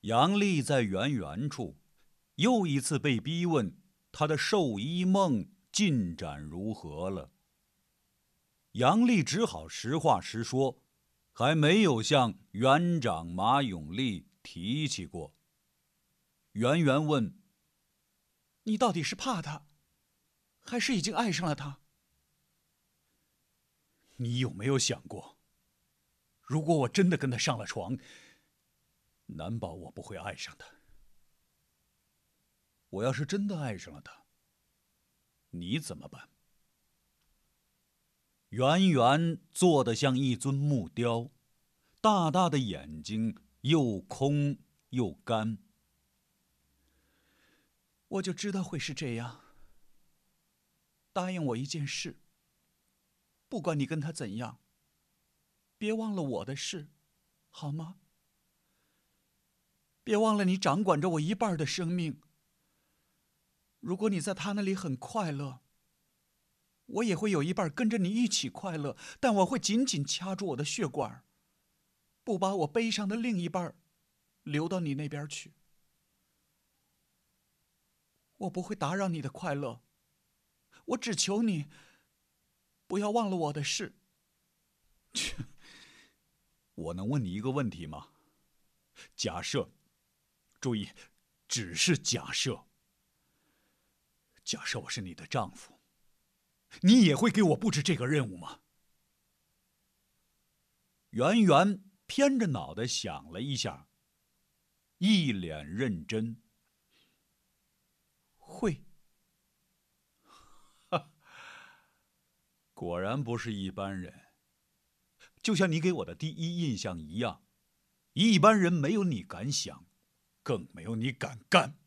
杨丽在圆圆处，又一次被逼问她的寿衣梦进展如何了。杨丽只好实话实说，还没有向园长马永利提起过。圆圆问：“ 你到底是怕他，还是已经爱上了他？ 你有没有想过，如果我真的跟他上了床，难保我不会爱上他。我要是真的爱上了他，你怎么办？”圆圆坐得像一尊木雕，大大的眼睛又空又干。 我就知道会是这样。答应我一件事，不管你跟他怎样，别忘了我的事，好吗？别忘了你掌管着我一半的生命。如果你在他那里很快乐，我也会有一半跟着你一起快乐，但我会紧紧掐住我的血管，不把我悲伤的另一半流到你那边去。我不会打扰你的快乐，我只求你不要忘了我的事。 我能问你一个问题吗？假设，注意，只是假设。假设我是你的丈夫，你也会给我布置这个任务吗？圆圆偏着脑袋想了一下，一脸认真。 会。 果然不是一般人，就像你给我的第一印象一样，一般人没有你敢想，更没有你敢干。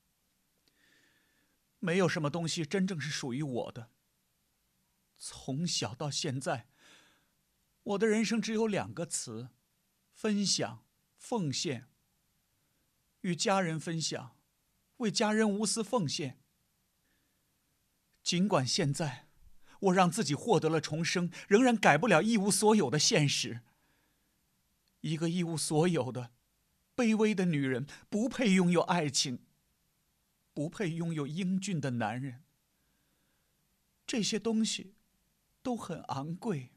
没有什么东西真正是属于我的。从小到现在，我的人生只有2个词：分享、奉献。与家人分享，为家人无私奉献。尽管现在我让自己获得了重生，仍然改不了一无所有的现实。一个一无所有的、卑微的女人，不配拥有爱情，不配拥有英俊的男人。这些东西都很昂贵。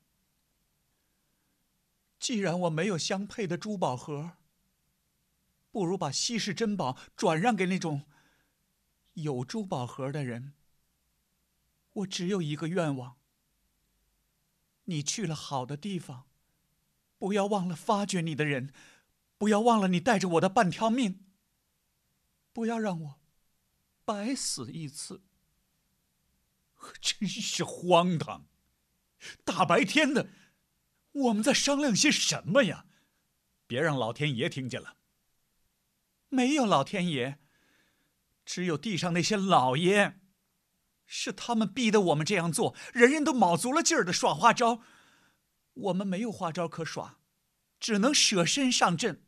既然我没有相配的珠宝盒，不如把稀世珍宝转让给那种有珠宝盒的人。我只有一个愿望：你去了好的地方，不要忘了发掘你的人，不要忘了你带着我的半条命，不要让我白死一次。 真是荒唐！大白天的，我们在商量些什么呀？别让老天爷听见了。 没有老天爷，只有地上那些老爷，是他们逼得我们这样做，人人都卯足了劲儿的耍花招，我们没有花招可耍，只能舍身上阵。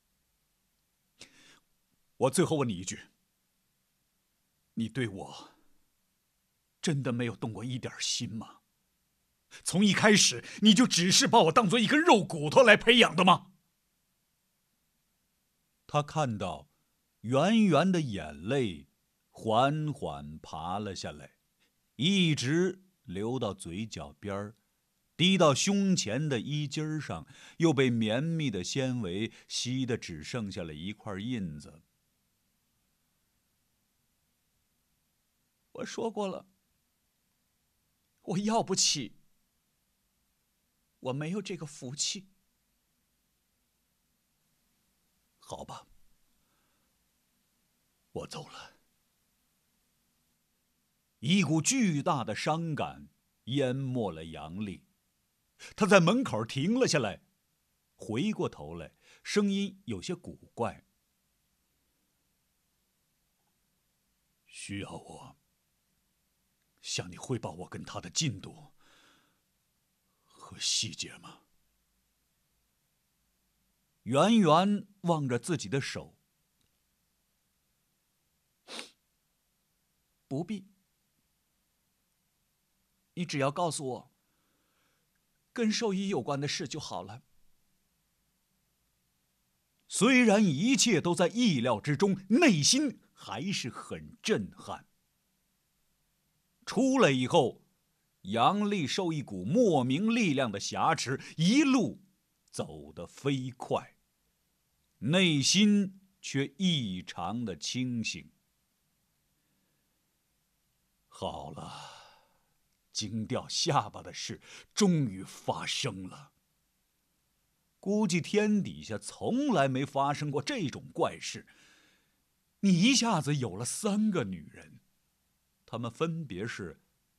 我最后问你一句，你对我真的没有动过一点心吗？从一开始你就只是把我当作一根肉骨头来培养的吗？他看到圆圆的眼泪缓缓爬了下来，一直流到嘴角边，滴到胸前的衣襟上，又被绵密的纤维吸得只剩下了一块印子。 我说过了，我要不起，我没有这个福气。 好吧，我走了。一股巨大的伤感淹没了杨丽，他在门口停了下来，回过头来，声音有些古怪：“需要我向你汇报我跟他的进度和细节吗？”圆圆望着自己的手， 不必。你只要告诉我跟兽医有关的事就好了。 虽然一切都在意料之中，内心还是很震撼。出来以后，杨丽受一股莫名力量的挟持，一路走得飞快，内心却异常的清醒。好了，惊掉下巴的事终于发生了。估计天底下从来没发生过这种怪事。你一下子有了3个女人，她们分别是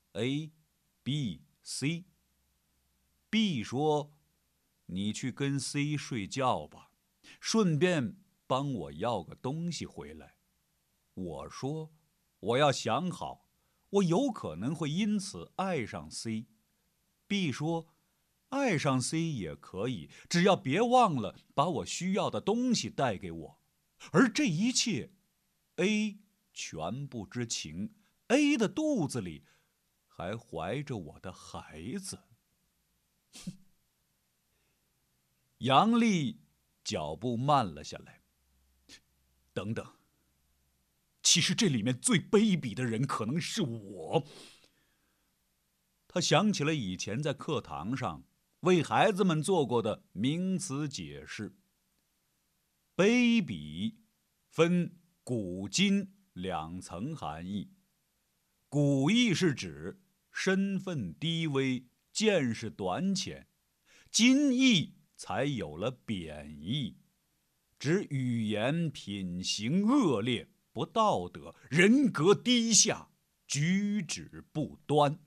A、B、C。B 说：“你去跟 C 睡觉吧，顺便帮我要个东西回来。”我说：“我要想好，我有可能会因此爱上 C。”B 说：“爱上 C 也可以，只要别忘了把我需要的东西带给我。”而这一切 A 全不知情， A 的肚子里还怀着我的孩子。杨丽脚步慢了下来。等等，其实这里面最卑鄙的人可能是我。他想起了以前在课堂上为孩子们做过的名词解释。卑鄙分古今2层含义。古义是指身份低微、见识短浅，今义才有了贬义，指语言品行恶劣、不道德、人格低下、举止不端。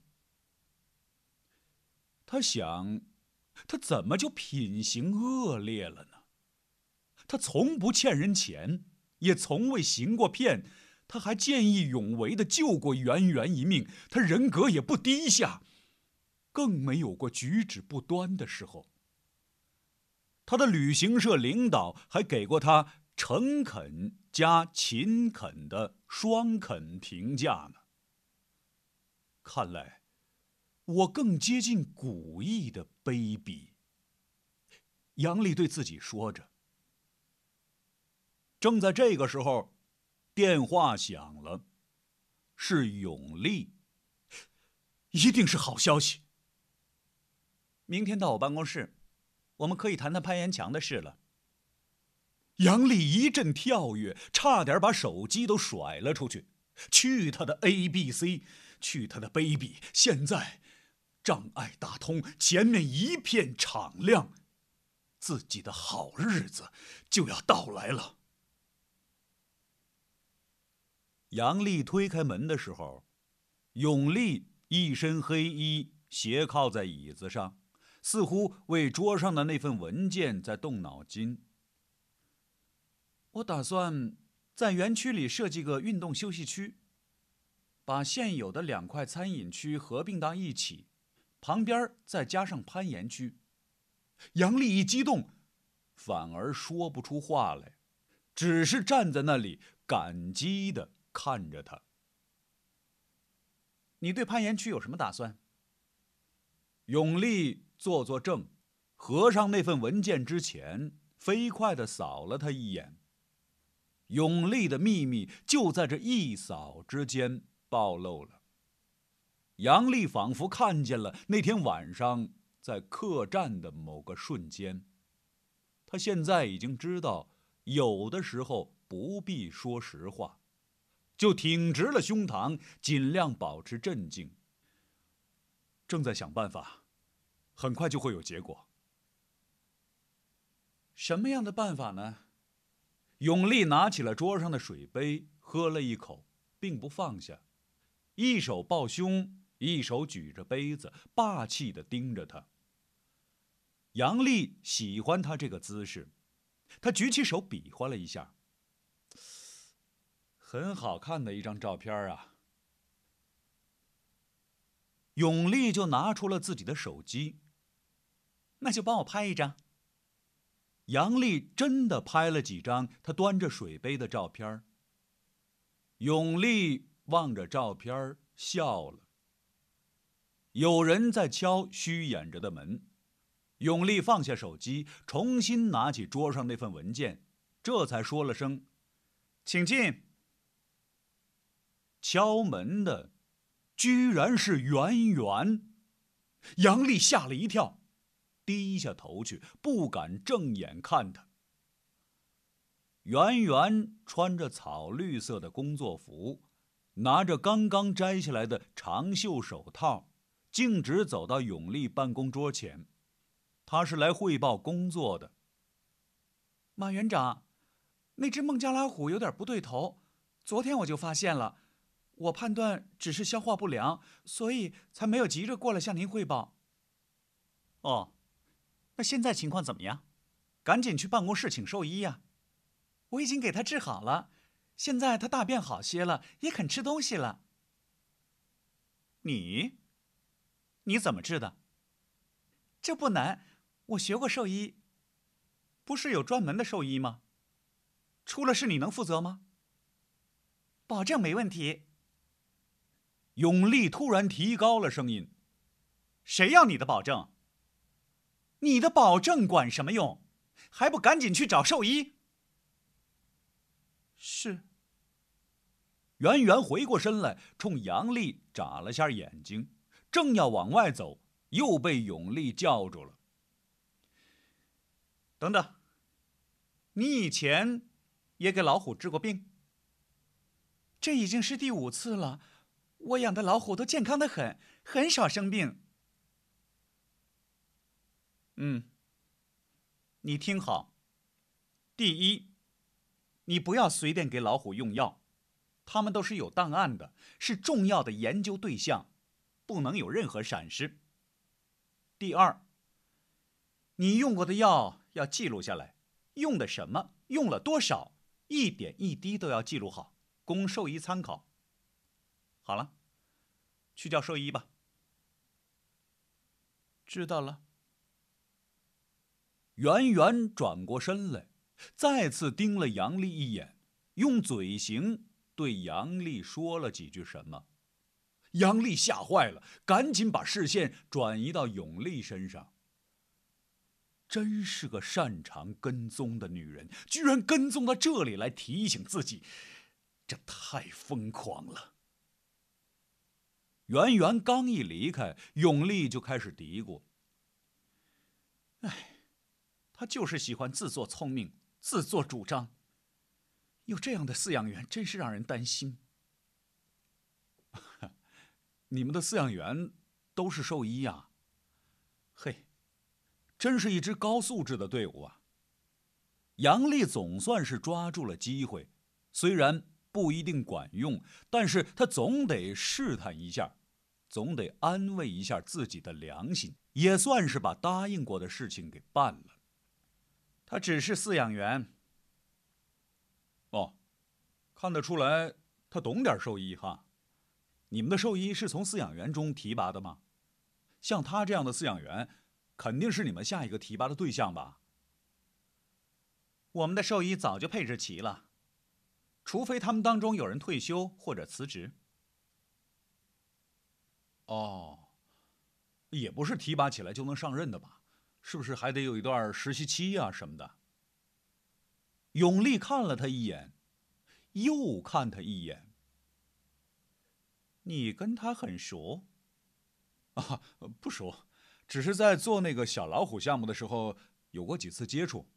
他想，他怎么就品行恶劣了呢？他从不欠人钱，也从未行过骗，他还见义勇为地救过圆圆一命，他人格也不低下，更没有过举止不端的时候。他的旅行社领导还给过他诚恳加勤恳的双肯评价呢。看来我更接近古意的卑鄙。杨丽对自己说着。正在这个时候，电话响了，是永利。一定是好消息。明天到我办公室，我们可以谈谈攀岩墙的事了。杨丽一阵跳跃，差点把手机都甩了出去。去他的 ABC， 去他的卑鄙！现在障碍打通，前面一片敞亮，自己的好日子就要到来了。杨丽推开门的时候，永利一身黑衣，斜靠在椅子上，似乎为桌上的那份文件在动脑筋。我打算在园区里设计个运动休息区，把现有的2块餐饮区合并到一起，旁边再加上攀岩区。杨丽一激动，反而说不出话来，只是站在那里感激地看着他。你对攀岩区有什么打算？永利坐坐正，合上那份文件之前，飞快地扫了他一眼。永利的秘密就在这一扫之间暴露了。杨丽仿佛看见了那天晚上在客栈的某个瞬间。他现在已经知道，有的时候不必说实话，就挺直了胸膛，尽量保持镇静。正在想办法，很快就会有结果。什么样的办法呢？永利拿起了桌上的水杯，喝了一口，并不放下，一手抱胸，一手举着杯子，霸气地盯着他。杨丽喜欢他这个姿势，他举起手比划了一下。很好看的一张照片啊。永利就拿出了自己的手机。那就帮我拍一张。杨丽真的拍了几张他端着水杯的照片。永利望着照片笑了。有人在敲虚掩着的门。永利放下手机，重新拿起桌上那份文件， 这才说了声请进。 敲门的居然是圆圆。杨丽吓了一跳，低下头去，不敢正眼看他。圆圆穿着草绿色的工作服，拿着刚刚摘下来的长袖手套，径直走到永利办公桌前。他是来汇报工作的。 马园长，那只孟加拉虎有点不对头，昨天我就发现了，我判断只是消化不良，所以才没有急着过来向您汇报。 哦，那现在情况怎么样？赶紧去办公室请兽医呀。 我已经给他治好了，现在他大便好些了，也肯吃东西了。 你怎么治的？ 这不难，我学过兽医。 不是有专门的兽医吗？出了事你能负责吗？ 保证没问题。 永利突然提高了声音： 谁要你的保证？你的保证管什么用？还不赶紧去找兽医？ 是。 圆圆回过身来，冲杨丽眨了下眼睛，正要往外走，又被永利叫住了。 等等，你以前也给老虎治过病？ 这已经是第5次了，我养的老虎都健康得很，很少生病。 你听好，第一，你不要随便给老虎用药，它们都是有档案的，是重要的研究对象，不能有任何闪失。第二，你用过的药要记录下来，用的什么，用了多少，一点一滴都要记录好，供兽医参考。好了，去叫兽医吧。 知道了。 圆圆转过身来，再次盯了杨丽一眼，用嘴型对杨丽说了几句什么。杨丽吓坏了，赶紧把视线转移到永利身上。真是个擅长跟踪的女人，居然跟踪到这里来提醒自己，这太疯狂了。圆圆刚一离开，永利就开始嘀咕： 他就是喜欢自作聪明，自作主张。有这样的饲养员，真是让人担心。 你们的饲养员都是兽医呀？ 嘿， 真是一支高素质的队伍啊！杨丽总算是抓住了机会，虽然不一定管用，但是他总得试探一下，总得安慰一下自己的良心，也算是把答应过的事情给办了。 他只是饲养员。 哦，看得出来他懂点兽医哈。你们的兽医是从饲养员中提拔的吗？像他这样的饲养员，肯定是你们下一个提拔的对象吧？ 我们的兽医早就配置齐了，除非他们当中有人退休或者辞职。 哦，也不是提拔起来就能上任的吧？是不是还得有一段实习期啊什么的？永利看了他一眼，又看他一眼。 你跟他很熟？ 啊，不熟，只是在做那个小老虎项目的时候有过几次接触。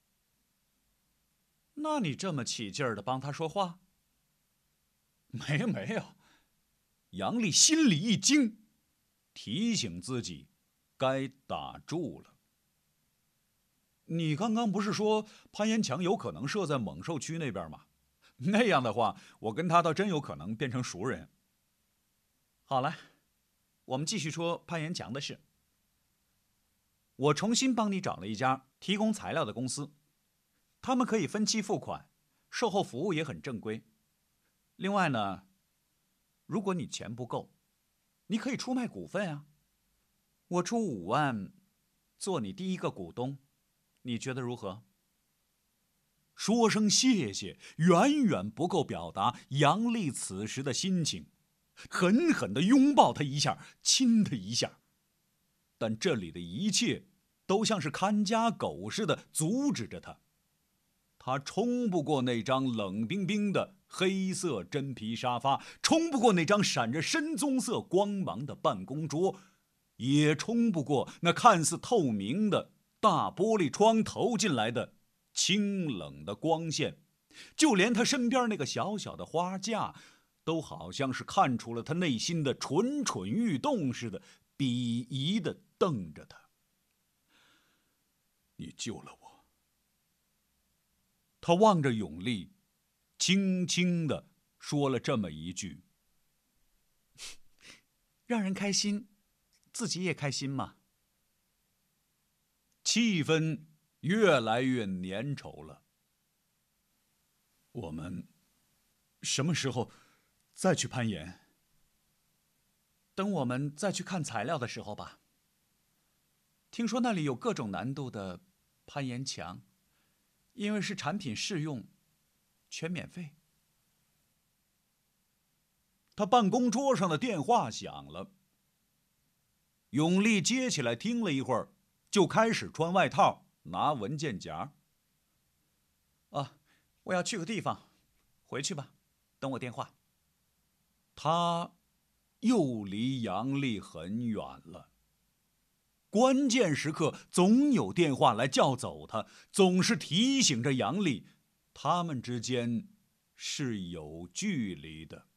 那你这么起劲儿的帮他说话？ 没有。杨丽心里一惊，提醒自己该打住了。你刚刚不是说攀岩墙有可能设在猛兽区那边吗？那样的话，我跟他倒真有可能变成熟人。 好了，我们继续说攀岩墙的事。我重新帮你找了一家提供材料的公司，他们可以分期付款，售后服务也很正规。另外呢，如果你钱不够，你可以出卖股份啊。我出5万，做你第一个股东，你觉得如何？ 说声谢谢，远远不够表达杨丽此时的心情。狠狠地拥抱他一下，亲他一下，但这里的一切都像是看家狗似的阻止着他。 他冲不过那张冷冰冰的黑色真皮沙发，冲不过那张闪着深棕色光芒的办公桌，也冲不过那看似透明的大玻璃窗投进来的清冷的光线。就连他身边那个小小的花架，都好像是看出了他内心的蠢蠢欲动似的，鄙夷地瞪着他。你救了我。他望着永利，轻轻地说了这么一句： 让人开心，自己也开心嘛。 气氛越来越粘稠了。我们什么时候再去攀岩？ 等我们再去看材料的时候吧。听说那里有各种难度的攀岩墙，因为是产品试用，全免费。 他办公桌上的电话响了，永利接起来听了一会儿，就开始穿外套，拿文件夹。 我要去个地方，回去吧，等我电话。 他又离杨丽很远了。关键时刻总有电话来叫走他，总是提醒着杨丽，他们之间是有距离的。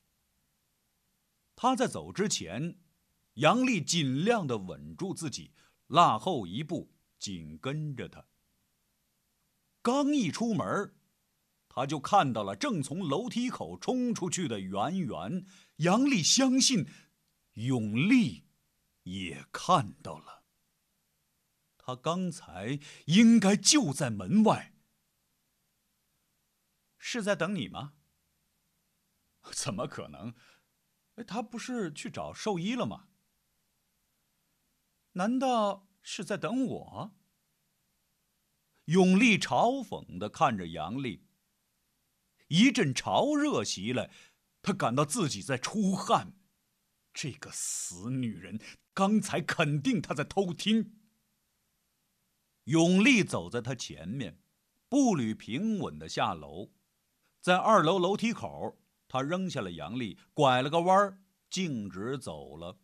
他在走之前，杨丽尽量地稳住自己，落后一步，紧跟着他。刚一出门，他就看到了正从楼梯口冲出去的圆圆。杨丽相信永利也看到了，他刚才应该就在门外。 是在等你吗？ 怎么可能？他不是去找兽医了吗？ 难道是在等我？ 永利嘲讽地看着杨丽。一阵潮热袭来，他感到自己在出汗。这个死女人，刚才肯定她在偷听。永利走在他前面，步履平稳地下楼。在2楼楼梯口，他扔下了杨丽，拐了个弯，径直走了。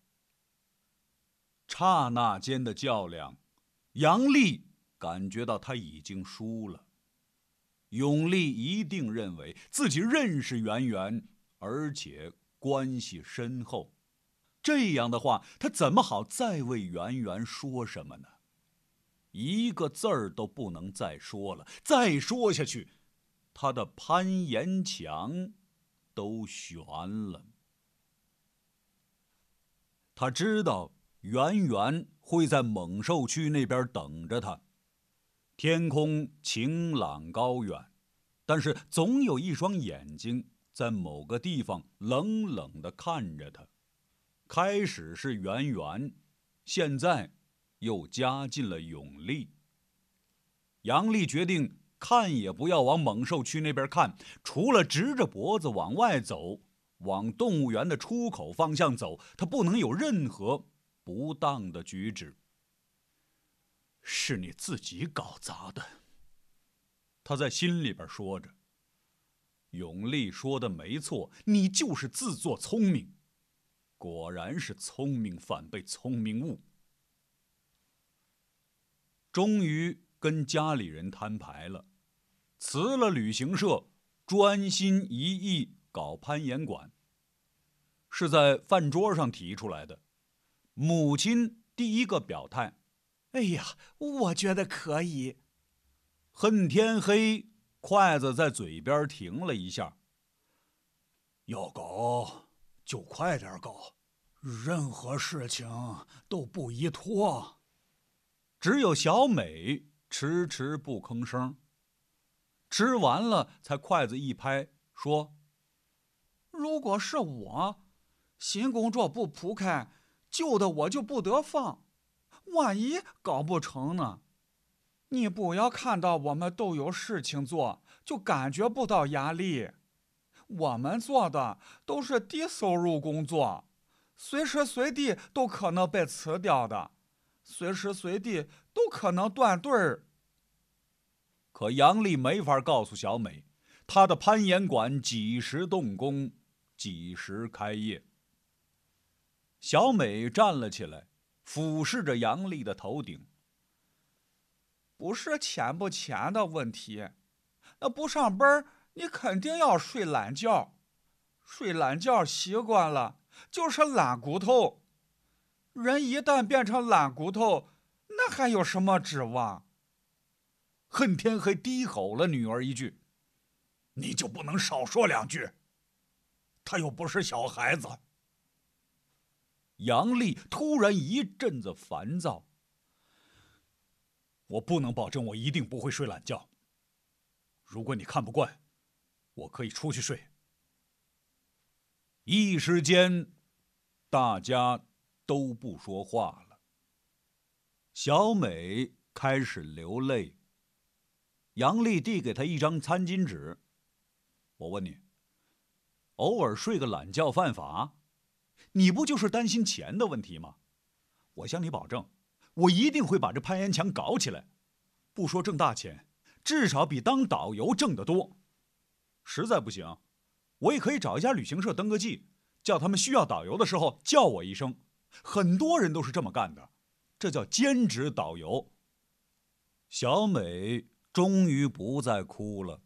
刹那间的较量，杨丽感觉到他已经输了。永利一定认为自己认识圆圆，而且关系深厚。这样的话，他怎么好再为圆圆说什么呢？一个字儿都不能再说了，再说下去，他的攀岩墙都悬了。他知道圆圆会在猛兽区那边等着他。天空晴朗高远，但是总有一双眼睛在某个地方冷冷地看着他。开始是圆圆，现在又加进了永利。杨丽决定看也不要往猛兽区那边看，除了直着脖子往外走，往动物园的出口方向走，他不能有任何不当的举止。是你自己搞砸的，他在心里边说着。永利说的没错，你就是自作聪明。果然是聪明反被聪明误。终于跟家里人摊牌了，辞了旅行社，专心一意搞攀岩馆。是在饭桌上提出来的，母亲第一个表态。 哎呀，我觉得可以。 恨天黑，筷子在嘴边停了一下。 要搞就快点搞，任何事情都不宜拖。 只有小美迟迟不吭声，吃完了才筷子一拍，说： 如果是我，新工作不铺开，旧的我就不得放。万一搞不成呢？你不要看到我们都有事情做，就感觉不到压力。我们做的都是低收入工作，随时随地都可能被辞掉的，随时随地都可能断队儿。 可杨丽没法告诉小美，她的攀岩馆几时动工，几时开业。小美站了起来，俯视着杨丽的头顶。 不是钱不钱的问题，那不上班你肯定要睡懒觉，睡懒觉习惯了就是懒骨头。人一旦变成懒骨头，那还有什么指望？ 恨天黑低吼了女儿一句：“ 你就不能少说两句？他又不是小孩子。” 杨丽突然一阵子烦躁。我不能保证我一定不会睡懒觉。如果你看不惯，我可以出去睡。一时间，大家都不说话了。小美开始流泪。杨丽递给她一张餐巾纸。我问你，偶尔睡个懒觉犯法？你不就是担心钱的问题吗？我向你保证，我一定会把这攀岩墙搞起来。不说挣大钱，至少比当导游挣得多。实在不行，我也可以找一家旅行社登个记，叫他们需要导游的时候叫我一声。很多人都是这么干的，这叫兼职导游。小美终于不再哭了。